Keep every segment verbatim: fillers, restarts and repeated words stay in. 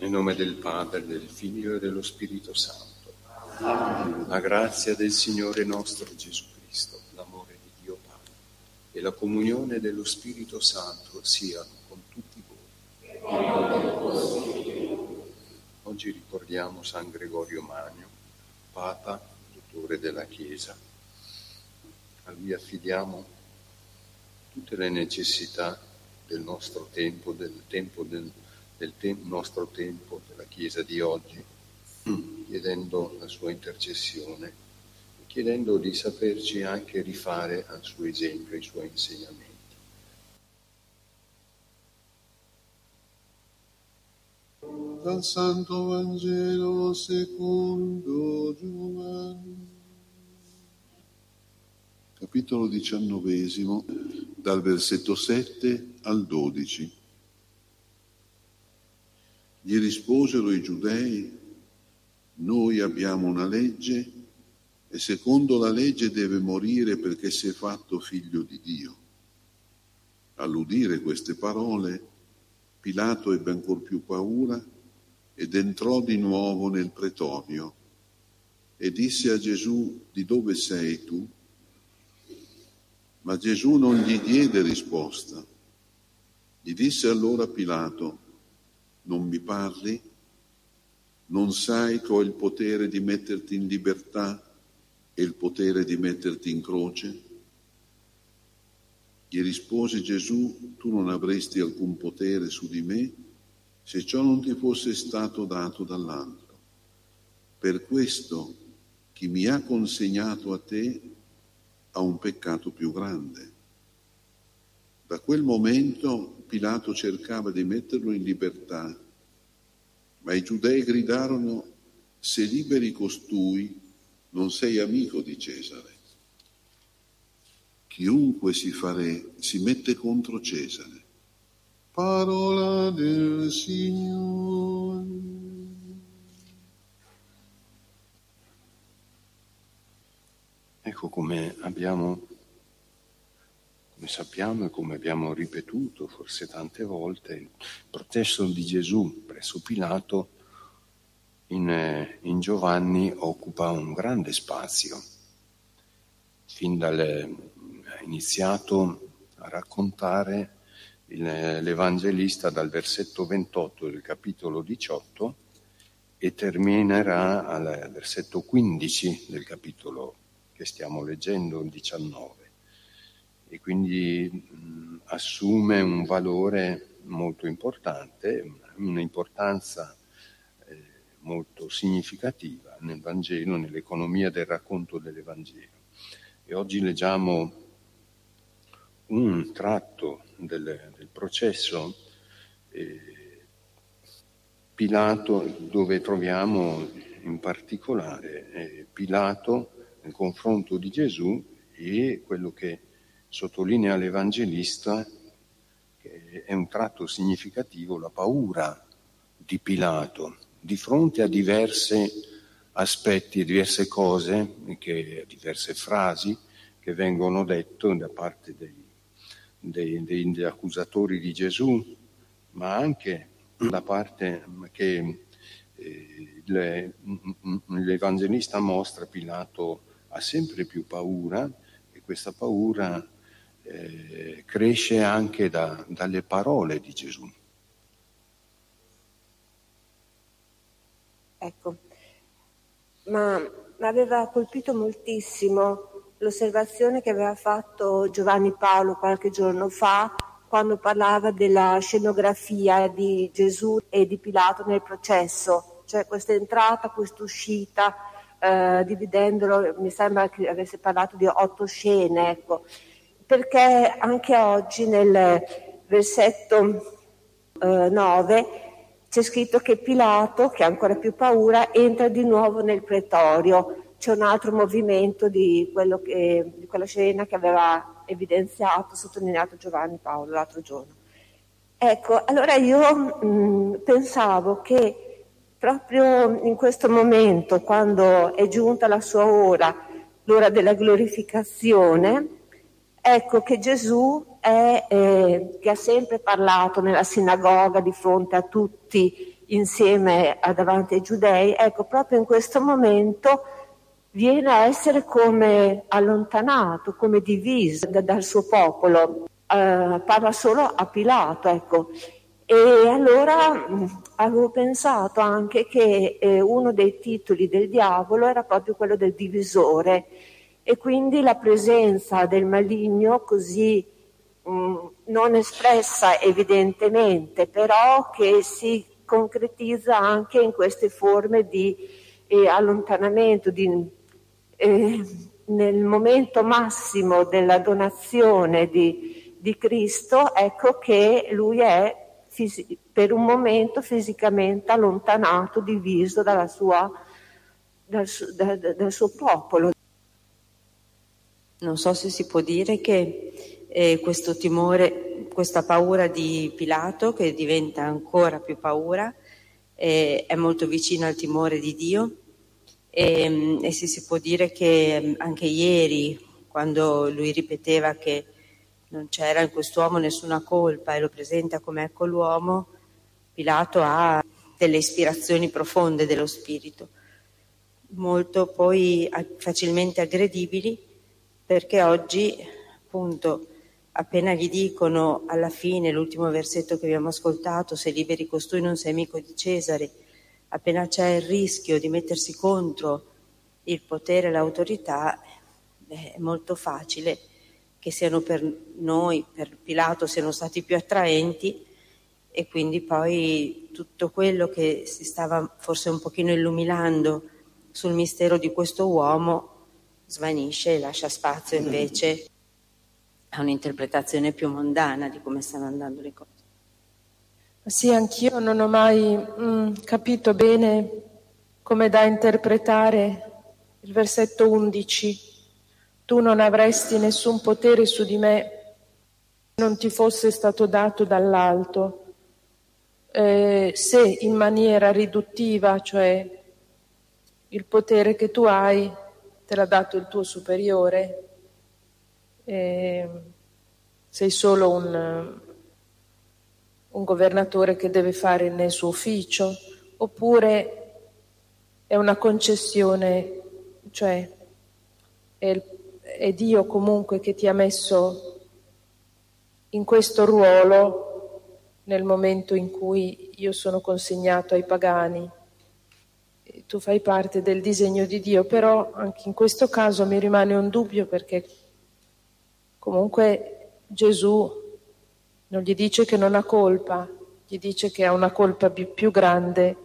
Nel nome del Padre, del Figlio e dello Spirito Santo. Amen. La grazia del Signore nostro Gesù Cristo, l'amore di Dio Padre e la comunione dello Spirito Santo siano con tutti voi. Oggi ricordiamo San Gregorio Magno, Papa, dottore della Chiesa. A lui affidiamo tutte le necessità del nostro tempo, del tempo del del te- nostro tempo, della Chiesa di oggi, chiedendo la sua intercessione, chiedendo di saperci anche rifare al suo esempio, ai suoi insegnamenti. Dal Santo Vangelo secondo Giovanni. Capitolo diciannovesimo, dal versetto sette al dodici. Gli risposero i giudei: noi abbiamo una legge e secondo la legge deve morire perché si è fatto figlio di Dio. All'udire queste parole, Pilato ebbe ancor più paura ed entrò di nuovo nel pretorio e disse a Gesù: di dove sei tu? Ma Gesù non gli diede risposta. Gli disse allora Pilato: non mi parli? Non sai che ho il potere di metterti in libertà e il potere di metterti in croce? Gli rispose Gesù: tu non avresti alcun potere su di me se ciò non ti fosse stato dato dall'alto. Per questo chi mi ha consegnato a te ha un peccato più grande. Da quel momento Pilato cercava di metterlo in libertà, ma i giudei gridarono: se liberi costui, non sei amico di Cesare. Chiunque si fa re si mette contro Cesare. Parola del Signore. Ecco come abbiamo Come sappiamo e come abbiamo ripetuto forse tante volte, il processo di Gesù presso Pilato in, in Giovanni occupa un grande spazio. Fin dal ha iniziato a raccontare il, l'Evangelista dal versetto ventotto del capitolo diciotto e terminerà al versetto quindici del capitolo che stiamo leggendo, il diciannove. E quindi mh, assume un valore molto importante, un'importanza eh, molto significativa nel Vangelo, nell'economia del racconto dell'Evangelo. E oggi leggiamo un tratto del, del processo eh, Pilato, dove troviamo in particolare eh, Pilato nel confronto di Gesù e quello che sottolinea l'Evangelista, che è un tratto significativo, la paura di Pilato di fronte a diversi aspetti, a diverse cose, che, diverse frasi che vengono dette da parte dei, dei, degli accusatori di Gesù, ma anche da parte che eh, le, l'Evangelista mostra Pilato ha sempre più paura, e questa paura Eh, cresce anche da, dalle parole di Gesù. Ecco, ma mi aveva colpito moltissimo l'osservazione che aveva fatto Giovanni Paolo qualche giorno fa, quando parlava della scenografia di Gesù e di Pilato nel processo, cioè questa entrata, questa uscita, eh, dividendolo, mi sembra che avesse parlato di otto scene, ecco. Perché anche oggi nel versetto eh, nove c'è scritto che Pilato, che ha ancora più paura, entra di nuovo nel pretorio. C'è un altro movimento di, quello che, di quella scena che aveva evidenziato, sottolineato Giovanni Paolo l'altro giorno. Ecco, allora io mh, pensavo che proprio in questo momento, quando è giunta la sua ora, l'ora della glorificazione, ecco che Gesù è, eh, che ha sempre parlato nella sinagoga di fronte a tutti insieme a davanti ai giudei, ecco, proprio in questo momento viene a essere come allontanato, come diviso da, dal suo popolo, eh, parla solo a Pilato, ecco. E allora mh, avevo pensato anche che eh, uno dei titoli del diavolo era proprio quello del divisore, e quindi la presenza del maligno così mh, non espressa evidentemente, però che si concretizza anche in queste forme di eh, allontanamento, di, eh, nel momento massimo della donazione di, di Cristo, ecco che lui è fisi- per un momento fisicamente allontanato, diviso dalla sua, dal, su- da- da- dal suo popolo. Non so se si può dire che eh, questo timore, questa paura di Pilato, che diventa ancora più paura, eh, è molto vicina al timore di Dio, e, e se si può dire che anche ieri, quando lui ripeteva che non c'era in quest'uomo nessuna colpa e lo presenta come ecco l'uomo, Pilato ha delle ispirazioni profonde dello spirito, molto poi facilmente aggredibili, perché oggi, appunto, appena gli dicono alla fine, l'ultimo versetto che abbiamo ascoltato, se liberi costui non sei amico di Cesare, appena c'è il rischio di mettersi contro il potere e l'autorità, beh, è molto facile che siano per noi, per Pilato, siano stati più attraenti, e quindi poi tutto quello che si stava forse un pochino illuminando sul mistero di questo uomo svanisce e lascia spazio invece a un'interpretazione più mondana di come stanno andando le cose. Sì, anch'io non ho mai mm, capito bene come da interpretare il versetto undici. Tu non avresti nessun potere su di me se non ti fosse stato dato dall'alto. Eh, se in maniera riduttiva, cioè il potere che tu hai te l'ha dato il tuo superiore, eh, sei solo un, un governatore che deve fare nel suo ufficio, oppure è una concessione, cioè è, il, è Dio comunque che ti ha messo in questo ruolo nel momento in cui io sono consegnato ai pagani. Tu fai parte del disegno di Dio, però anche in questo caso mi rimane un dubbio, perché comunque Gesù non gli dice che non ha colpa, gli dice che ha una colpa più grande,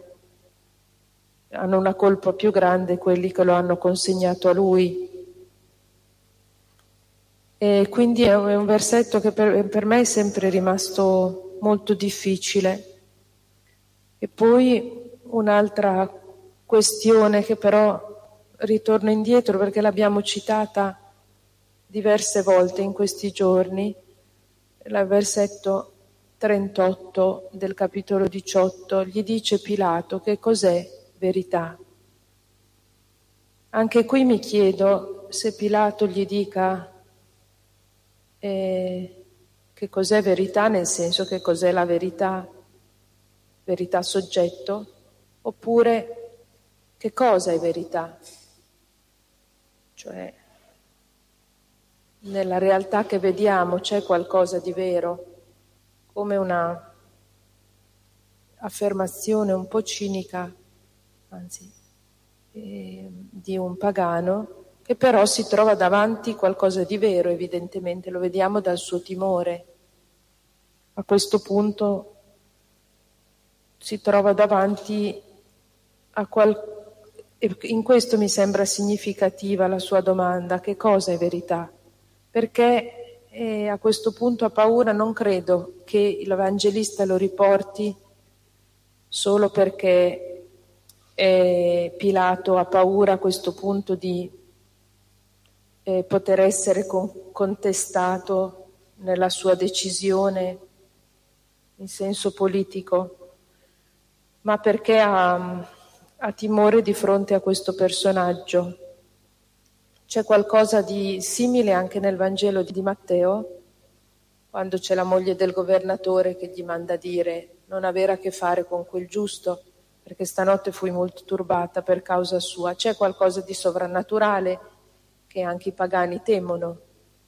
hanno una colpa più grande quelli che lo hanno consegnato a lui. E quindi è un versetto che per, per me è sempre rimasto molto difficile. E poi un'altra questione che però ritorno indietro, perché l'abbiamo citata diverse volte in questi giorni, il versetto trentotto del capitolo diciotto, gli dice Pilato: che cos'è verità? Anche qui mi chiedo se Pilato gli dica eh, che cos'è verità, nel senso che cos'è la verità, verità soggetto, oppure che cosa è verità? Cioè, nella realtà che vediamo c'è qualcosa di vero, come una affermazione un po' cinica, anzi, eh, di un pagano, che però si trova davanti qualcosa di vero, evidentemente, lo vediamo dal suo timore. A questo punto si trova davanti a qualcosa. E in questo mi sembra significativa la sua domanda: che cosa è verità? Perché eh, a questo punto ha paura. Non credo che l'Evangelista lo riporti solo perché eh, Pilato ha paura a questo punto di eh, poter essere con- contestato nella sua decisione in senso politico, ma perché ha... ha timore di fronte a questo personaggio. C'è qualcosa di simile anche nel Vangelo di Matteo, quando c'è la moglie del governatore che gli manda dire non avere a che fare con quel giusto, perché stanotte fui molto turbata per causa sua. C'è qualcosa di sovrannaturale che anche i pagani temono.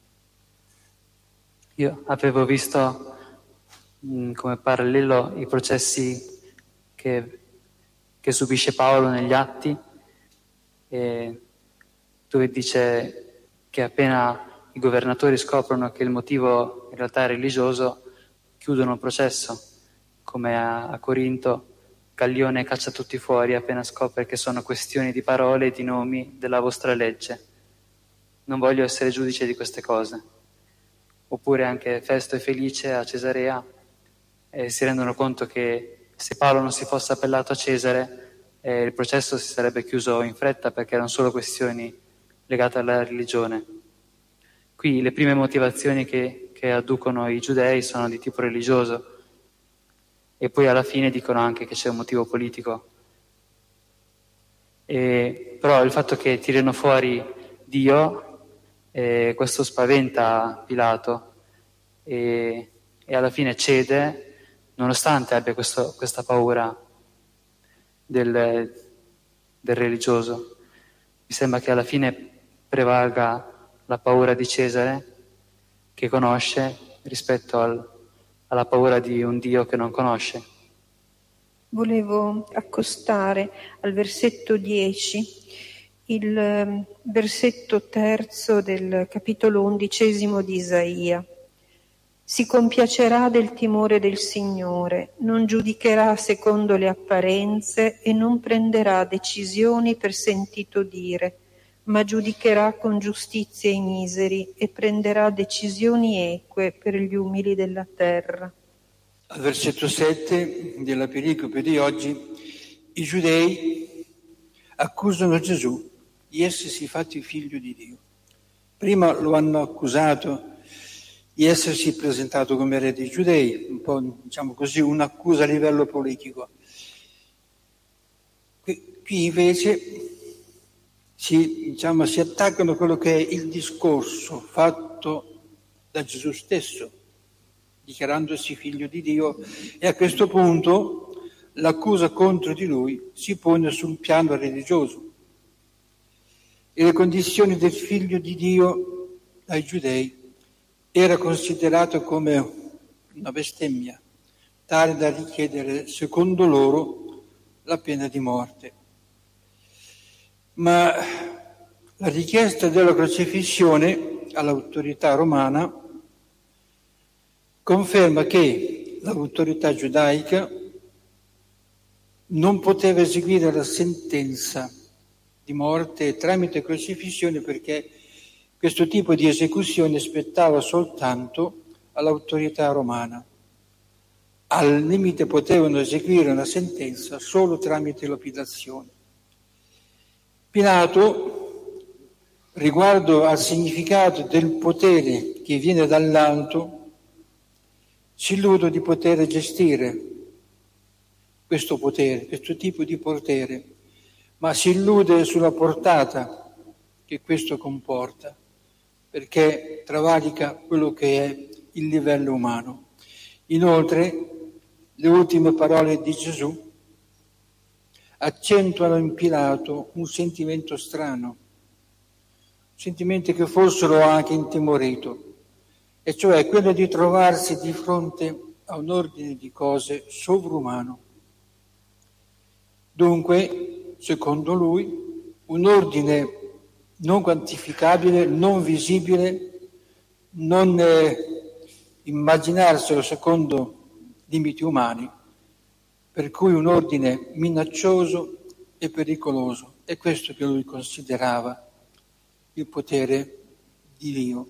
Io avevo visto mh, come parallelo i processi che, che subisce Paolo negli Atti, e dove dice che appena i governatori scoprono che il motivo in realtà è religioso, chiudono il processo, come a, a Corinto Gallione caccia tutti fuori appena scopre che sono questioni di parole e di nomi della vostra legge. Non voglio essere giudice di queste cose. Oppure anche Festo e Felice a Cesarea eh, si rendono conto che se Paolo non si fosse appellato a Cesare eh, il processo si sarebbe chiuso in fretta, perché erano solo questioni legate alla religione. Qui le prime motivazioni che, che adducono i giudei sono di tipo religioso, e poi alla fine dicono anche che c'è un motivo politico. E, però il fatto che tirino fuori Dio, eh, questo spaventa Pilato, e, e alla fine cede, nonostante abbia questo, questa paura del, del religioso. Mi sembra che alla fine prevalga la paura di Cesare, che conosce, rispetto al, alla paura di un Dio che non conosce. Volevo accostare al versetto dieci, il versetto terzo del capitolo undicesimo di Isaia. Si compiacerà del timore del Signore, non giudicherà secondo le apparenze e non prenderà decisioni per sentito dire, ma giudicherà con giustizia i miseri e prenderà decisioni eque per gli umili della terra. Al versetto sette della pericope di oggi, i giudei accusano Gesù di essersi fatti figlio di Dio. Prima lo hanno accusato di essersi presentato come re dei giudei, un po', diciamo così, un'accusa a livello politico. Qui, qui invece si, diciamo, si attaccano a quello che è il discorso fatto da Gesù stesso, dichiarandosi figlio di Dio, e a questo punto l'accusa contro di lui si pone sul piano religioso. E le condizioni del figlio di Dio dai giudei era considerato come una bestemmia, tale da richiedere, secondo loro, la pena di morte. Ma la richiesta della crocifissione all'autorità romana conferma che l'autorità giudaica non poteva eseguire la sentenza di morte tramite crocifissione, perché questo tipo di esecuzione spettava soltanto all'autorità romana. Al limite potevano eseguire una sentenza solo tramite lapidazione. Pilato, riguardo al significato del potere che viene dall'alto, si illude di poter gestire questo potere, questo tipo di potere, ma si illude sulla portata che questo comporta, perché travalica quello che è il livello umano. Inoltre, le ultime parole di Gesù accentuano in Pilato un sentimento strano, un sentimento che forse lo ha anche intimorito, e cioè quello di trovarsi di fronte a un ordine di cose sovrumano. Dunque, secondo lui, un ordine non quantificabile, non visibile, non eh, immaginarselo secondo limiti umani, per cui un ordine minaccioso e pericoloso. È questo che lui considerava il potere di Dio.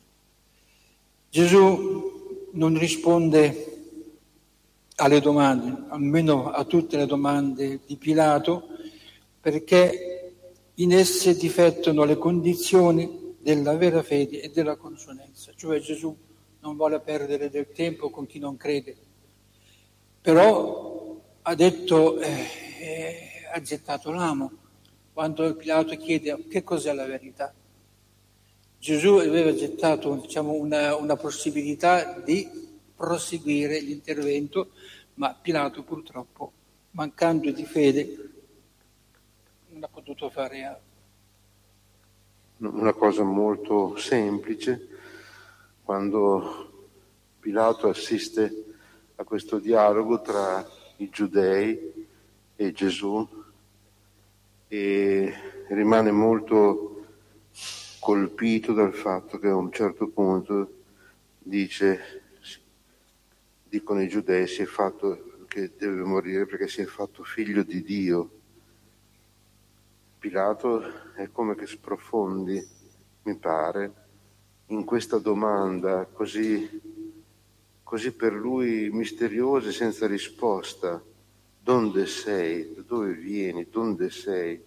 Gesù non risponde alle domande, almeno a tutte le domande di Pilato, perché in esse difettano le condizioni della vera fede e della consulenza. Cioè Gesù non vuole perdere del tempo con chi non crede, però ha detto, eh, eh, ha gettato l'amo quando Pilato chiede che cos'è la verità. Gesù aveva gettato, diciamo, una, una possibilità di proseguire l'intervento, ma Pilato purtroppo, mancando di fede, non ha potuto fare altro. Una cosa molto semplice, quando Pilato assiste a questo dialogo tra i giudei e Gesù e rimane molto colpito dal fatto che a un certo punto dice, dicono i giudei, si è fatto che deve morire perché si è fatto figlio di Dio. Pilato è come che sprofondi, mi pare, in questa domanda così, così per lui misteriosa e senza risposta. Donde sei? Da dove vieni? Donde sei?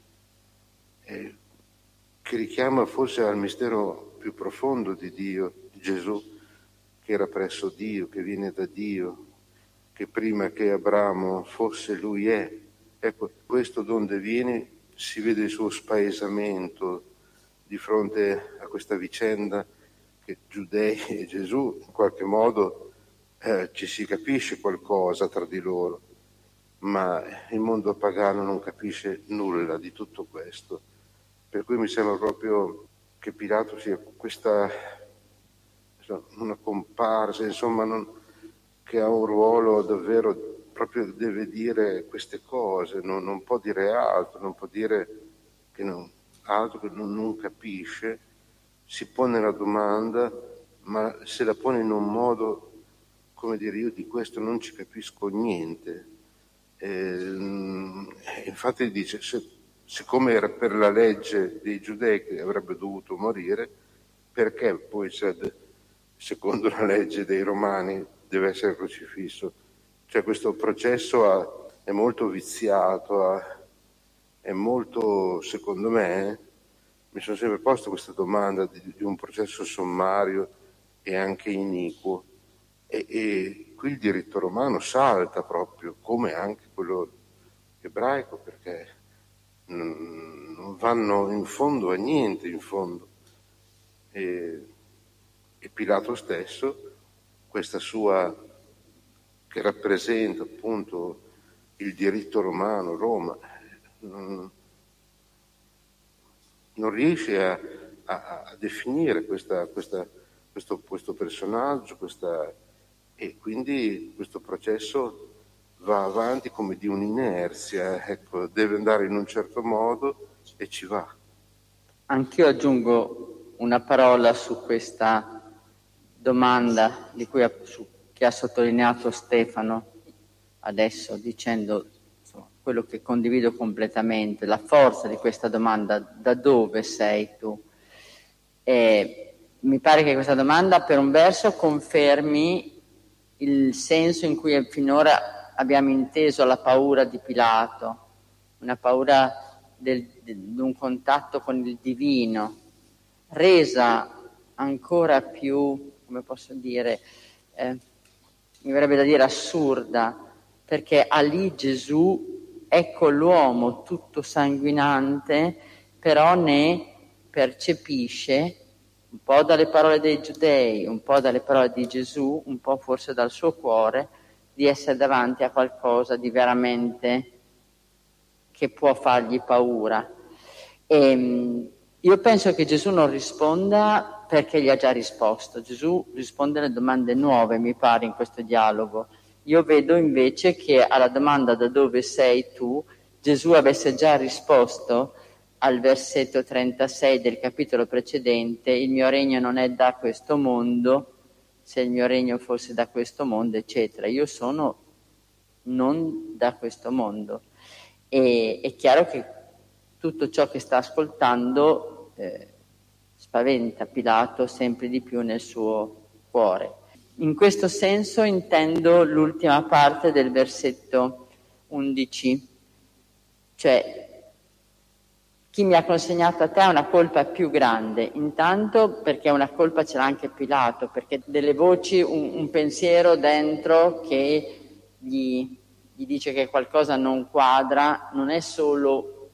Eh, che richiama forse al mistero più profondo di Dio, di Gesù, che era presso Dio, che viene da Dio, che prima che Abramo fosse lui è. Ecco, questo donde vieni si vede il suo spaesamento di fronte a questa vicenda che Giudei e Gesù in qualche modo eh, ci si capisce qualcosa tra di loro, ma il mondo pagano non capisce nulla di tutto questo. Per cui mi sembra proprio che Pilato sia questa una comparsa, insomma, non, che ha un ruolo davvero, proprio deve dire queste cose, non, non può dire altro, non può dire che non, altro che non, non capisce, si pone la domanda, ma se la pone in un modo, come dire, io di questo non ci capisco niente. Eh, infatti dice, se, siccome era per la legge dei giudei che avrebbe dovuto morire, perché poi c'è, secondo la legge dei romani, deve essere crocifisso? Cioè questo processo ha, è molto viziato, ha, è molto, secondo me, mi sono sempre posto questa domanda di, di un processo sommario e anche iniquo. E, e qui il diritto romano salta proprio, come anche quello ebraico, perché non, non vanno in fondo a niente, in fondo. E, e Pilato stesso, questa sua, che rappresenta appunto il diritto romano, Roma, non, non riesce a, a, a definire questa, questa, questo, questo personaggio, questa, e quindi questo processo va avanti come di un'inerzia, ecco, deve andare in un certo modo e ci va. Anch'io aggiungo una parola su questa domanda di cui ha, su, che ha sottolineato Stefano adesso, dicendo insomma, quello che condivido completamente, la forza di questa domanda: da dove sei tu? E mi pare che questa domanda per un verso confermi il senso in cui finora abbiamo inteso la paura di Pilato, una paura del, di un contatto con il divino, resa ancora più, come posso dire, eh, mi verrebbe da dire assurda, perché ha lì Gesù, ecco l'uomo tutto sanguinante, però ne percepisce, un po' dalle parole dei giudei, un po' dalle parole di Gesù, un po' forse dal suo cuore, di essere davanti a qualcosa di veramente che può fargli paura. E io penso che Gesù non risponda perché gli ha già risposto. Gesù risponde alle domande nuove, mi pare, in questo dialogo. Io vedo invece che alla domanda da dove sei tu, Gesù avesse già risposto al versetto trentasei del capitolo precedente: il mio regno non è da questo mondo, se il mio regno fosse da questo mondo, eccetera. Io sono non da questo mondo. E è chiaro che tutto ciò che sta ascoltando eh, spaventa Pilato sempre di più nel suo cuore. In questo senso intendo l'ultima parte del versetto undici, cioè chi mi ha consegnato a te ha una colpa più grande, intanto perché una colpa ce l'ha anche Pilato, perché delle voci, un, un pensiero dentro che gli, gli dice che qualcosa non quadra, non è solo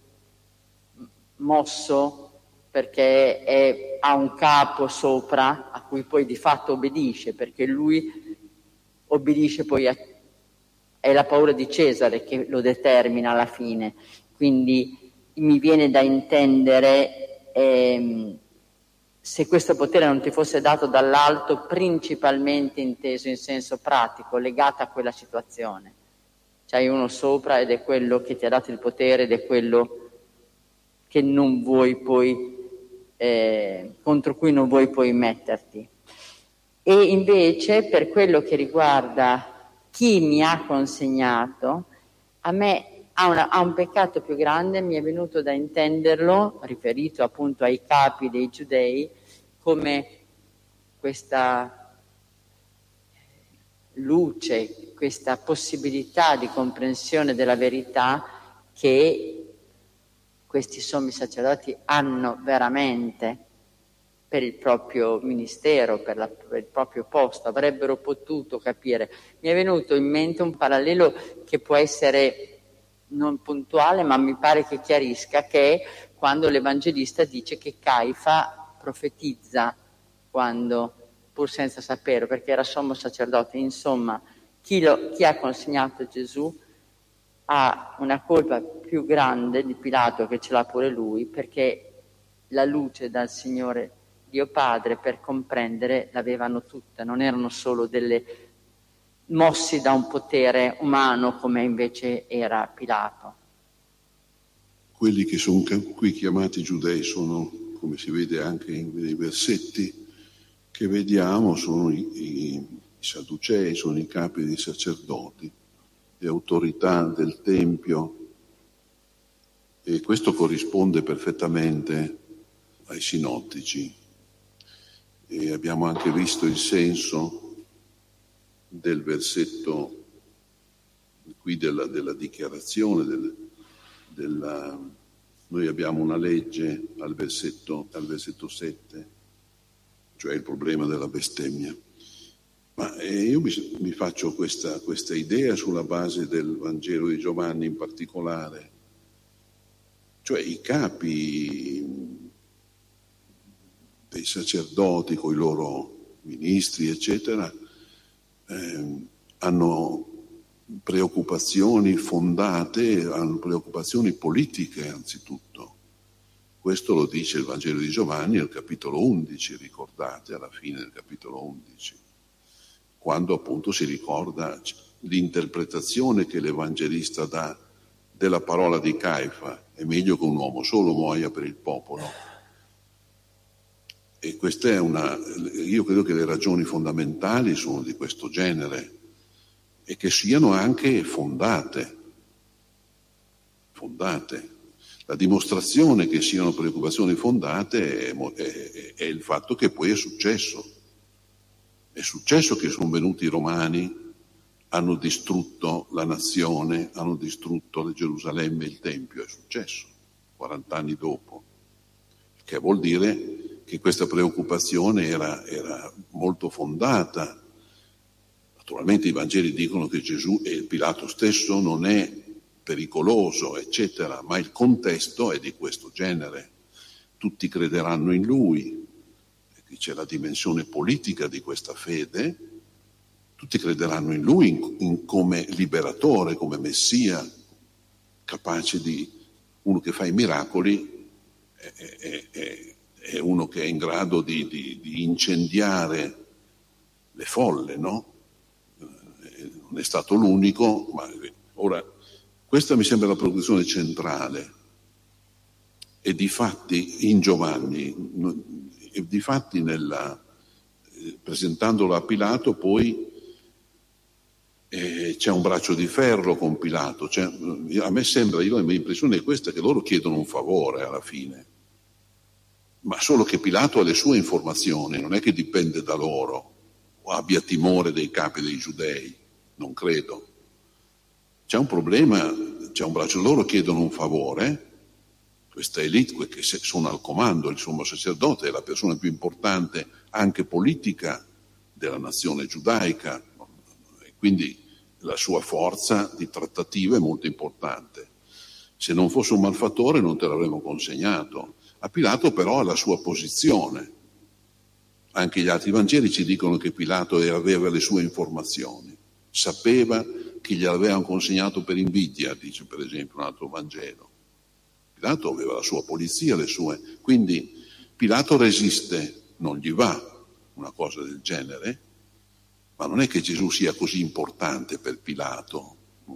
mosso perché è, ha un capo sopra a cui poi di fatto obbedisce, perché lui obbedisce poi a, è la paura di Cesare che lo determina alla fine. Quindi mi viene da intendere, ehm, se questo potere non ti fosse dato dall'alto, principalmente inteso in senso pratico, legato a quella situazione. C'hai uno sopra ed è quello che ti ha dato il potere ed è quello che non vuoi poi, eh, contro cui non vuoi poi metterti. E invece per quello che riguarda chi mi ha consegnato, a me ha, una, ha un peccato più grande, mi è venuto da intenderlo, riferito appunto ai capi dei giudei, come questa luce, questa possibilità di comprensione della verità che questi sommi sacerdoti hanno veramente per il proprio ministero, per, la, per il proprio posto, avrebbero potuto capire. Mi è venuto in mente un parallelo che può essere non puntuale, ma mi pare che chiarisca, che è quando l'Evangelista dice che Caifa profetizza quando, pur senza saperlo, perché era sommo sacerdote. Insomma, chi, lo, chi ha consegnato Gesù ha una colpa più grande di Pilato, che ce l'ha pure lui, perché la luce dal Signore Dio Padre per comprendere l'avevano tutta, non erano solo delle mossi da un potere umano come invece era Pilato. Quelli che sono qui chiamati giudei sono, come si vede anche nei versetti che vediamo, sono i, i, i Sadducei, sono i capi dei sacerdoti, le autorità del Tempio, e questo corrisponde perfettamente ai sinottici. E abbiamo anche visto il senso del versetto qui della, della dichiarazione del, della, noi abbiamo una legge al versetto, al versetto sette, cioè il problema della bestemmia. Ma eh, io mi, mi faccio questa, questa idea sulla base del Vangelo di Giovanni in particolare, cioè i capi dei sacerdoti con i loro ministri, eccetera, eh, hanno preoccupazioni fondate, hanno preoccupazioni politiche anzitutto. Questo lo dice il Vangelo di Giovanni al capitolo undici, ricordate, alla fine del capitolo undici, quando appunto si ricorda l'interpretazione che l'Evangelista dà della parola di Caifa: è meglio che un uomo solo muoia per il popolo. E questa è una, io credo che le ragioni fondamentali sono di questo genere e che siano anche fondate, fondate. La dimostrazione che siano preoccupazioni fondate è, è, è il fatto che poi è successo. È successo che sono venuti i Romani, hanno distrutto la nazione, hanno distrutto le Gerusalemme e il Tempio, è successo, quarant'anni dopo, che vuol dire che questa preoccupazione era, era molto fondata. Naturalmente i Vangeli dicono che Gesù e Pilato stesso non è pericoloso, eccetera, ma il contesto è di questo genere. Tutti crederanno in lui, c'è la dimensione politica di questa fede, tutti crederanno in lui in, in come liberatore, come messia, capace di, uno che fa i miracoli, è, è, è, è uno che è in grado di, di, di incendiare le folle, no? Non è stato l'unico, ma ora questa mi sembra la preoccupazione centrale. E difatti in Giovanni, e difatti nella, presentandolo a Pilato, poi eh, c'è un braccio di ferro con Pilato. Cioè, a me sembra, io la mia impressione è questa, che loro chiedono un favore alla fine, ma solo che Pilato ha le sue informazioni, non è che dipende da loro o abbia timore dei capi dei giudei, non credo. C'è un problema, c'è un braccio, loro chiedono un favore, questa elite che sono al comando, il sommo sacerdote è la persona più importante anche politica della nazione giudaica, e quindi la sua forza di trattativa è molto importante. Se non fosse un malfattore non te l'avremmo consegnato. A Pilato però ha la sua posizione. Anche gli altri Vangeli ci dicono che Pilato aveva le sue informazioni, sapeva che gliel'avevano consegnato per invidia, dice per esempio un altro Vangelo. Pilato aveva la sua polizia, le sue. Quindi Pilato resiste, non gli va una cosa del genere, ma non è che Gesù sia così importante per Pilato.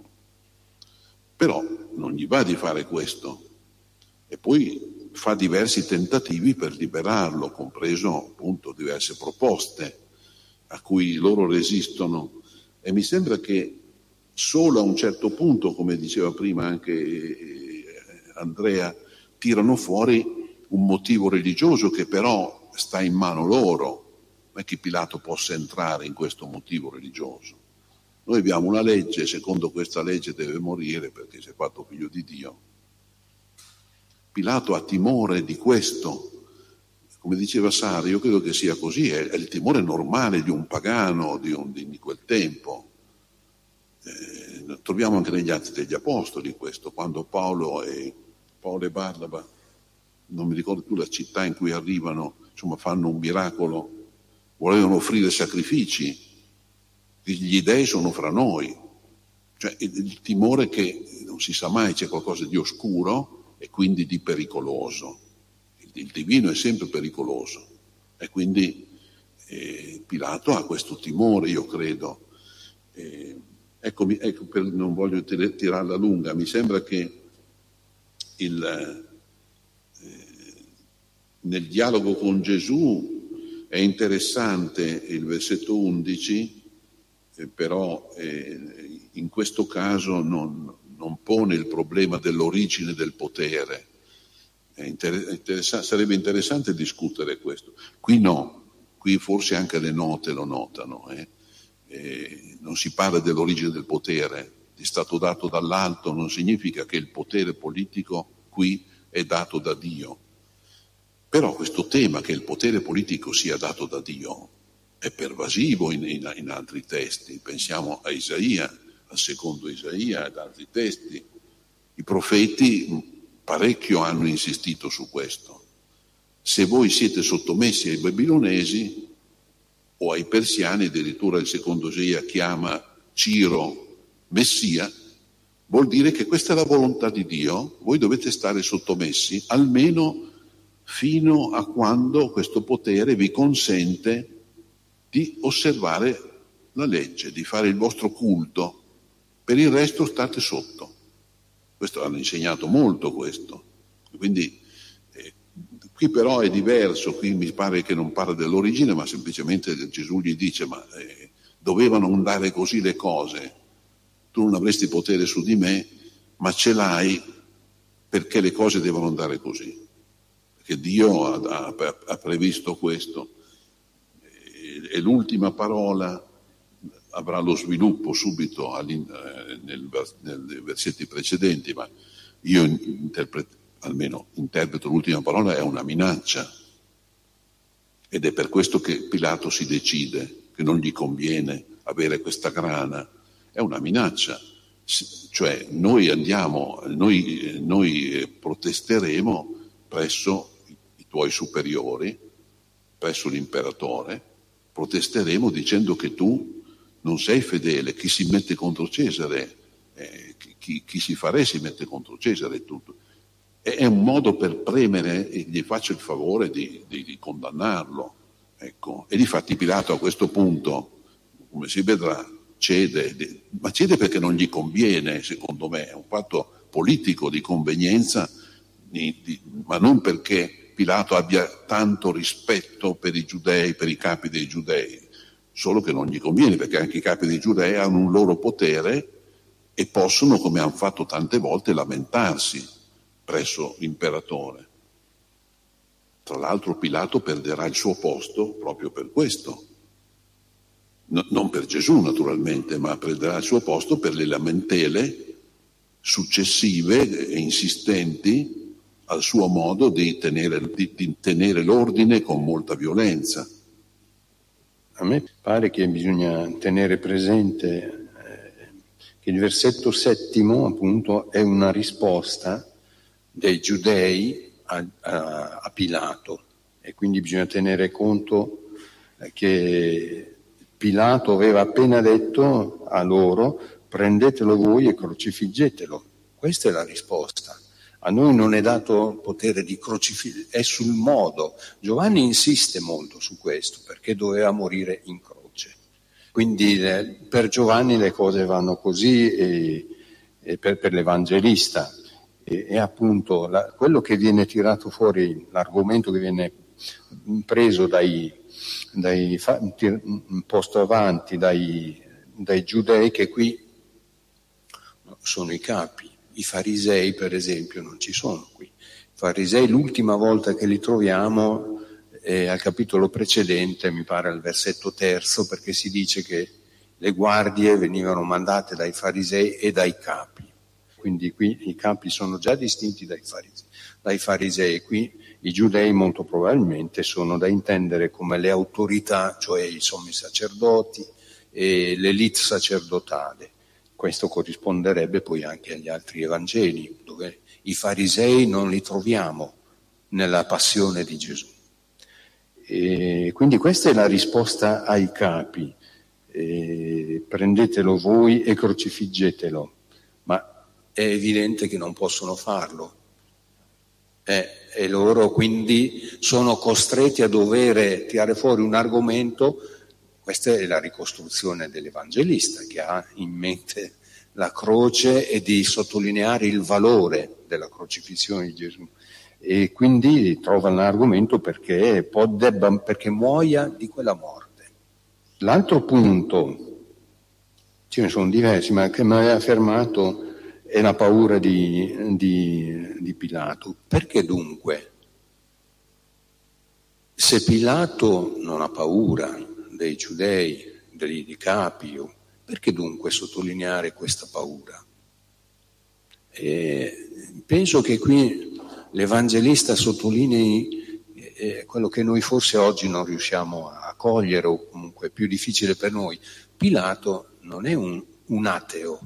Però non gli va di fare questo. E poi fa diversi tentativi per liberarlo, compreso appunto diverse proposte a cui loro resistono. E mi sembra che solo a un certo punto, come diceva prima anche Andrea, tirano fuori un motivo religioso che però sta in mano loro. Non è che Pilato possa entrare in questo motivo religioso. Noi abbiamo una legge, secondo questa legge deve morire perché si è fatto figlio di Dio. Pilato ha timore di questo. Come diceva Sara, io credo che sia così, è, è il timore normale di un pagano di, un, di quel tempo. Eh, troviamo anche negli Atti degli Apostoli questo, quando Paolo e, Paolo e Barnaba, non mi ricordo più la città in cui arrivano, insomma fanno un miracolo, volevano offrire sacrifici, gli dei sono fra noi, cioè il, il timore che non si sa mai, c'è qualcosa di oscuro e quindi di pericoloso. Il, il divino è sempre pericoloso e quindi eh, Pilato ha questo timore, io credo. Eh, ecco, ecco per, non voglio tir- tirarla lunga, mi sembra che il, eh, nel dialogo con Gesù è interessante il versetto undici, eh, però eh, in questo caso non, non pone il problema dell'origine del potere. È inter- interessa- sarebbe interessante discutere questo. Qui no, qui forse anche le note lo notano. Eh? Eh, non si parla dell'origine del potere, è stato dato dall'alto, non significa che il potere politico qui è dato da Dio. Però questo tema che il potere politico sia dato da Dio è pervasivo in, in, in altri testi. Pensiamo a Isaia, al secondo Isaia, ad altri testi. I profeti parecchio hanno insistito su questo. Se voi siete sottomessi ai babilonesi o ai persiani, addirittura il secondo Isaia chiama Ciro Messia, vuol dire che questa è la volontà di Dio, voi dovete stare sottomessi almeno fino a quando questo potere vi consente di osservare la legge, di fare il vostro culto. Per il resto state sotto. Questo hanno insegnato molto questo. Quindi eh, qui però è diverso, qui mi pare che non parla dell'origine, ma semplicemente Gesù gli dice ma eh, dovevano andare così le cose. Tu non avresti potere su di me, ma ce l'hai perché le cose devono andare così. Che Dio ha, ha, ha previsto questo. E, e l'ultima parola avrà lo sviluppo subito eh, nel, nei versetti precedenti, ma io interpreto, almeno interpreto l'ultima parola, è una minaccia. Ed è per questo che Pilato si decide, che non gli conviene avere questa grana. È una minaccia. Cioè noi andiamo, noi, noi protesteremo presso i tuoi superiori, presso l'imperatore, protesteremo dicendo che tu non sei fedele, chi si mette contro Cesare, eh, chi, chi si fa re si mette contro Cesare, tutto. È un modo per premere e gli faccio il favore di, di, di condannarlo. Ecco. E difatti Pilato a questo punto, come si vedrà, cede, ma cede perché non gli conviene, secondo me, è un fatto politico di convenienza, di, di, ma non perché Pilato abbia tanto rispetto per i giudei, per i capi dei giudei, solo che non gli conviene, perché anche i capi dei giudei hanno un loro potere e possono, come hanno fatto tante volte, lamentarsi presso l'imperatore. Tra l'altro Pilato perderà il suo posto proprio per questo. No, non per Gesù naturalmente, ma perderà il suo posto per le lamentele successive e insistenti al suo modo di tenere, di, di tenere l'ordine con molta violenza. A me pare che bisogna tenere presente eh, che il versetto settimo appunto è una risposta dei giudei a, a, a Pilato, e quindi bisogna tenere conto eh, che Pilato aveva appena detto a loro prendetelo voi e crocifiggetelo. Questa è la risposta. A noi non è dato il potere di crocifiggere, è sul modo. Giovanni insiste molto su questo, perché doveva morire in croce. Quindi eh, per Giovanni le cose vanno così, e, e per, per l'Evangelista. E, e appunto la, quello che viene tirato fuori, l'argomento che viene preso dai, dai posto avanti dai, dai giudei, che qui sono i capi. I farisei, per esempio, non ci sono qui. I farisei, l'ultima volta che li troviamo è al capitolo precedente, mi pare al versetto terzo, perché si dice che le guardie venivano mandate dai farisei e dai capi. Quindi qui i capi sono già distinti dai farisei. Dai farisei, qui i giudei molto probabilmente sono da intendere come le autorità, cioè i sommi sacerdoti e l'elite sacerdotale. Questo corrisponderebbe poi anche agli altri Evangeli, dove i farisei non li troviamo nella passione di Gesù. E quindi questa è la risposta ai capi. E prendetelo voi e crocifiggetelo. Ma è evidente che non possono farlo. Eh, e loro quindi sono costretti a dover tirare fuori un argomento. Questa è la ricostruzione dell'Evangelista, che ha in mente la croce e di sottolineare il valore della crocifissione di Gesù. E quindi trova un argomento perché, può, debba, perché muoia di quella morte. L'altro punto, ce ne sono diversi, ma che mi aveva fermato, è la paura di, di, di Pilato. Perché dunque, se Pilato non ha paura dei giudei, dei, dei capi, perché dunque sottolineare questa paura? E penso che qui l'Evangelista sottolinei eh, quello che noi forse oggi non riusciamo a cogliere, o comunque è più difficile per noi. Pilato non è un, un ateo.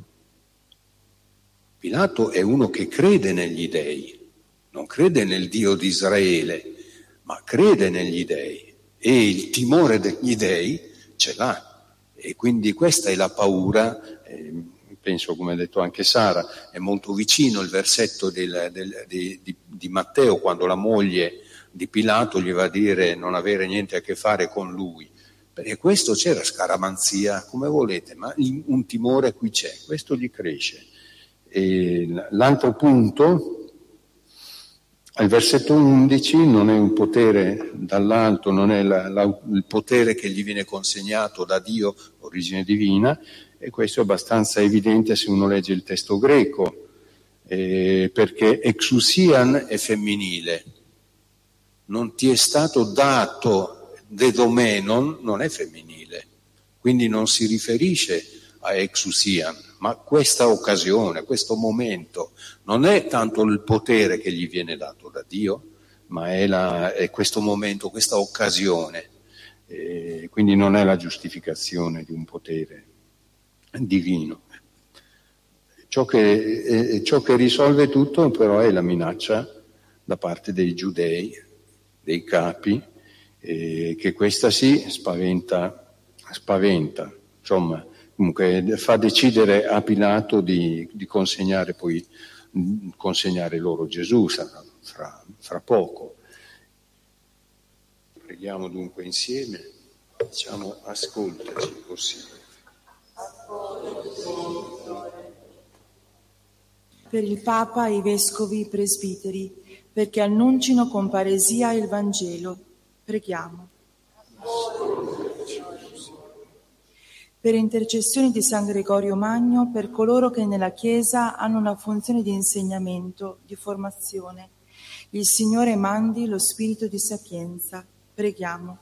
Pilato è uno che crede negli dei, non crede nel Dio di Israele, ma crede negli dei. E il timore degli dei ce l'ha, e quindi questa è la paura. Eh, penso, come ha detto anche Sara, è molto vicino il versetto del, del, di, di, di Matteo, quando la moglie di Pilato gli va a dire non avere niente a che fare con lui, perché questo c'era scaramanzia, come volete, ma un timore qui c'è, questo gli cresce. E l'altro punto, al versetto undici, non è un potere dall'alto, non è la, la, il potere che gli viene consegnato da Dio, origine divina, e questo è abbastanza evidente se uno legge il testo greco, eh, perché exousian è femminile, non ti è stato dato dedomenon, non è femminile, quindi non si riferisce a exousian, ma questa occasione, questo momento, non è tanto il potere che gli viene dato da Dio, ma è, la, è questo momento, questa occasione, eh, quindi non è la giustificazione di un potere divino. Ciò che, eh, ciò che risolve tutto però è la minaccia da parte dei giudei, dei capi, eh, che questa sì spaventa, spaventa, insomma, comunque fa decidere a Pilato di, di consegnare poi consegnare loro Gesù sarà fra, fra poco. Preghiamo dunque insieme, diciamo ascoltaci, possibile. Per il Papa e i Vescovi presbiteri, perché annuncino con paresia il Vangelo, preghiamo. Per intercessioni di San Gregorio Magno, per coloro che nella Chiesa hanno una funzione di insegnamento, di formazione. Il Signore mandi lo spirito di sapienza. Preghiamo.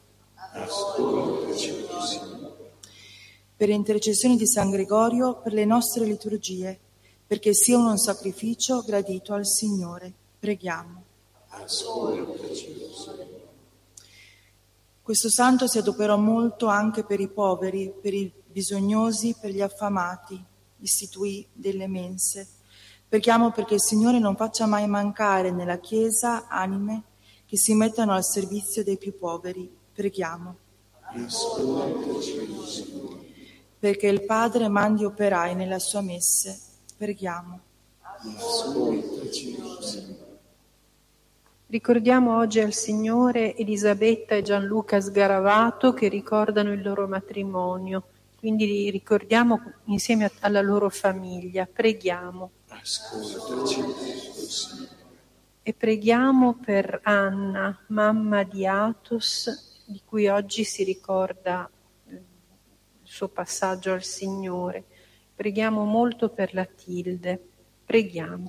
Per intercessioni di San Gregorio, per le nostre liturgie, perché siano un sacrificio gradito al Signore. Preghiamo. Questo santo si adoperò molto anche per i poveri, per i bisognosi, per gli affamati, istituì delle mense. Preghiamo perché il Signore non faccia mai mancare nella Chiesa anime che si mettano al servizio dei più poveri. Preghiamo. perché il Padre mandi operai nella sua messe. Preghiamo. Ricordiamo oggi al Signore Elisabetta e Gianluca Sgaravato che ricordano il loro matrimonio, quindi li ricordiamo insieme alla loro famiglia. Preghiamo. E preghiamo per Anna, mamma di Athos, di cui oggi si ricorda il suo passaggio al Signore. Preghiamo molto per la Tilde. Preghiamo.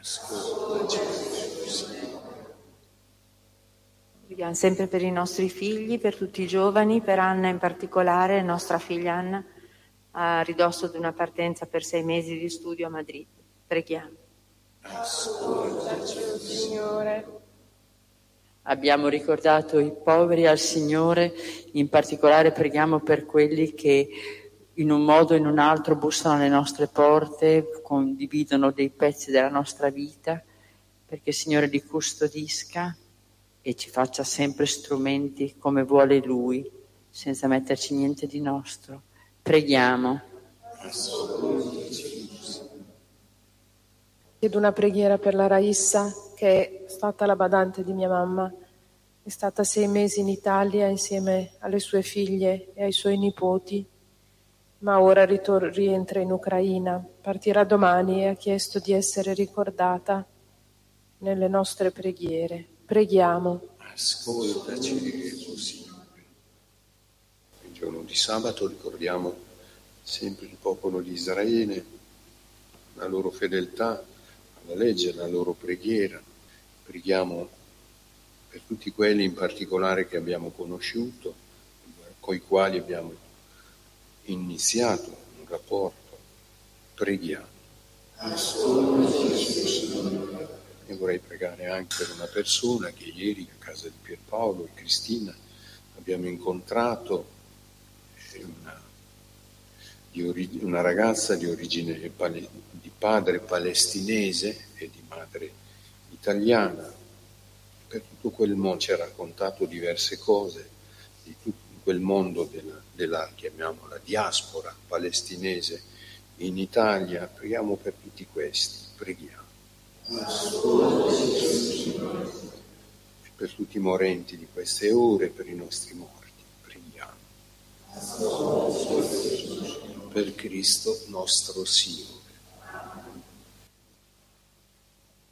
Preghiamo sempre per i nostri figli, per tutti i giovani, per Anna in particolare, nostra figlia Anna, a ridosso di una partenza per sei mesi di studio a Madrid. Preghiamo. Ascoltaci, Signore. Abbiamo ricordato i poveri al Signore, in particolare preghiamo per quelli che in un modo o in un altro bussano alle nostre porte, condividono dei pezzi della nostra vita, perché il Signore li custodisca e ci faccia sempre strumenti come vuole Lui, senza metterci niente di nostro. Preghiamo. Chiedo una preghiera per la Raissa, che è stata la badante di mia mamma. È stata sei mesi in Italia insieme alle sue figlie e ai suoi nipoti, ma ora ritor- rientra in Ucraina. Partirà domani e ha chiesto di essere ricordata nelle nostre preghiere. Preghiamo. Ascoltaci, Gesù, Signore. Il giorno di sabato ricordiamo sempre il popolo di Israele, la loro fedeltà alla legge, la loro preghiera. Preghiamo per tutti quelli in particolare che abbiamo conosciuto, con i quali abbiamo iniziato un rapporto. Preghiamo. E vorrei pregare anche per una persona che ieri a casa di Pierpaolo e Cristina abbiamo incontrato, una, di ori- una ragazza di origine pale- di padre palestinese e di madre italiana. Per tutto quel mondo ci ha raccontato diverse cose di tutto quel mondo della, della chiamiamola diaspora palestinese in Italia. Preghiamo per tutti questi, preghiamo. E per tutti i morenti di queste ore, per i nostri morti, preghiamo. Per Cristo nostro Signore.